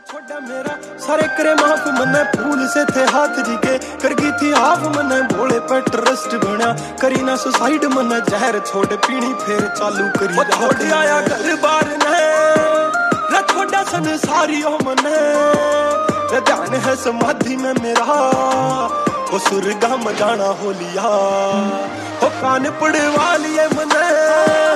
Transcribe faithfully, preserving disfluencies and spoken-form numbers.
छोड़ा मेरा सारे करे माफ मन्ने फूल से थे हाथ जी के कर गई थी हाफ मन्ने भोले पे ट्रस्ट बना करी ना सुसाइड मन्ने जहर छोड़ पीनी फिर चालू करी छोड़ आया घर बार ने रे छोड़ा संसारी ओ मन्ने रे ध्यान है समाधि में मेरा वो सुरगा में जाना हो लिया हो कान पड़वा लिए मन्ने